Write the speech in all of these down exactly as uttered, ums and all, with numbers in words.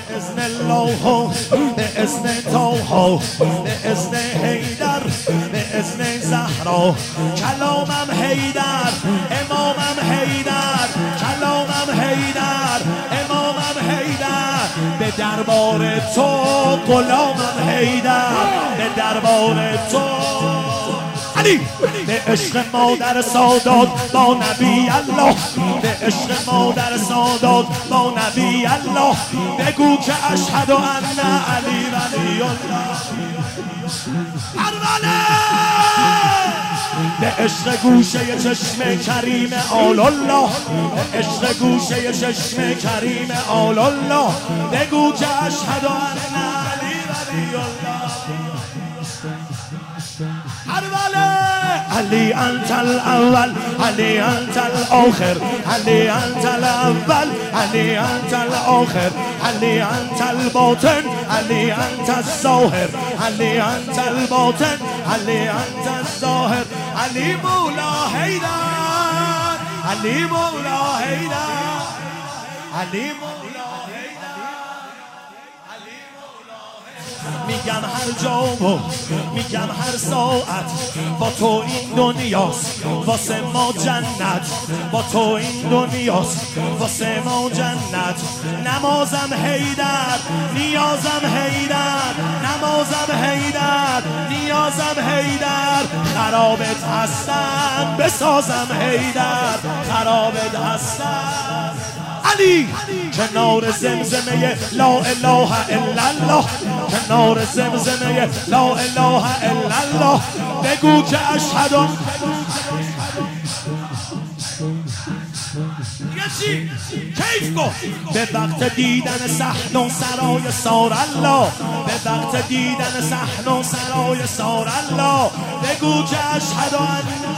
بإذن الله بإذن طه بإذن حیدر بإذن زهرا کلامم حیدر امامم حیدر کلامم حیدر امامم حیدر به دربار تو غلامم حیدر به دربار تو علی به عشق مادر سادات با نبی الله به عشق مادر سادات با نبی الله بگو که اشهد ان علی ولی الله ارمله به عشق گوشه چشم کریم آل الله به عشق گوشه چشم کریم آل الله بگو که اشهد ان علی ولی الله ارمله علی انت الاول علی انت الاخر علی انت الاول علی انت الاخر علی انت الباطن علی انت الظاهر علی انت الباطن علی انت الظاهر علی مولا حیدر علی مولا حیدر علی مولا میگم هر جا و میگم هر ساعت با تو این دنیاست واسه ما جنت با تو این دنیاست واسه ما جنت نمازم حیدر نیازم حیدر نمازم حیدر نیازم حیدر خرابت هستم بسازم حیدر خرابت هستم علی کنار زمزمه لا اله الا الله کنار زمزمه لا اله الا الله بگو که اشهد کیف کن به وقت دیدن صحن و سرای سار الله به وقت دیدن صحن و سرای سار الله بگو که اشهد ان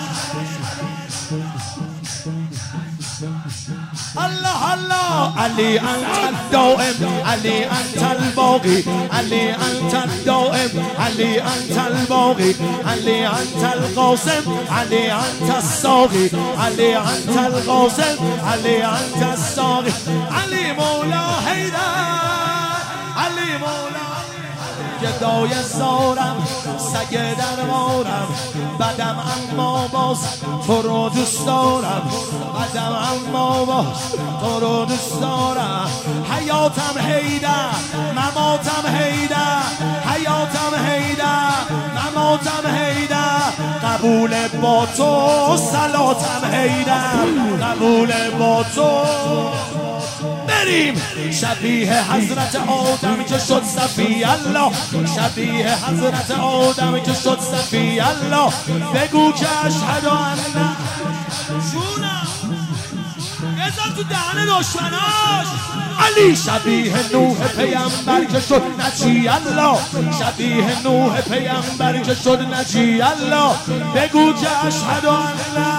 الله الله علی انت الدائم علی انت الباقی علی انت الدائم علی انت الباقی علی انت القاسم علی انت الساقی علی انت القاسم علی انت الساقی علی مولا حیدر علی مولا گدای زارم سگ دربارم بدم اما باز تو رو دوست دارم بدم اما باز تو رو دوست دارم حیاتم حیدر مماتم حیدر حیاتم حیدر مماتم حیدر قبول با تو صلاتم حیدر قبول با تو بریم شبیه حضرت آدم که شد صفی الله شبیه حضرت آدم که شد صفی الله بگو که اشهد ان جونم بذار تو دهن دشمناش علی شبیه نوح پیامبر که شد نجی الله شبیه نوح پیامبر که شد نجی الله بگو که اشهد ان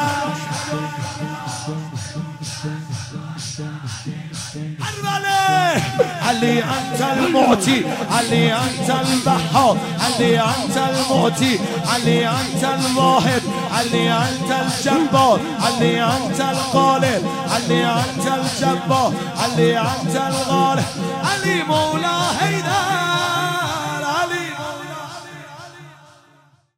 علی انت المعطی علی انت البحار علی انت المعطی علی انت الواحد علی انت الجبار علی انت الغالب علی انت الجبار علی انت الغالب علی مولا